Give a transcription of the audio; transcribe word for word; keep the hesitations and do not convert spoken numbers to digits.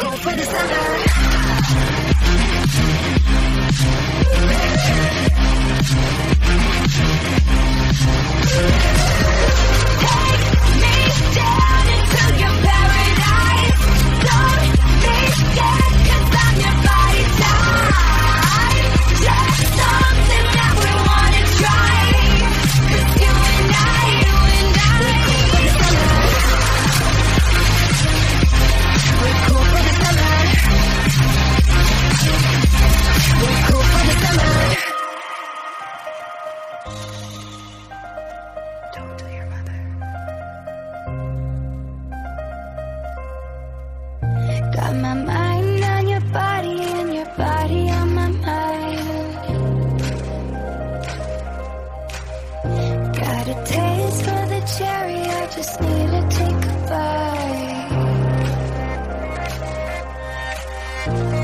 cool for the summer. Take me down into your paradise. Don't be scared, 'cause I'm your body type. Just something that we wanna try. 'Cause you and I, you and I, we're cool for the summer. We're cool for the summer. Don't tell your mother. Got my mind on your body and your body on my mind. Got a taste for the cherry, I just need to take a bite.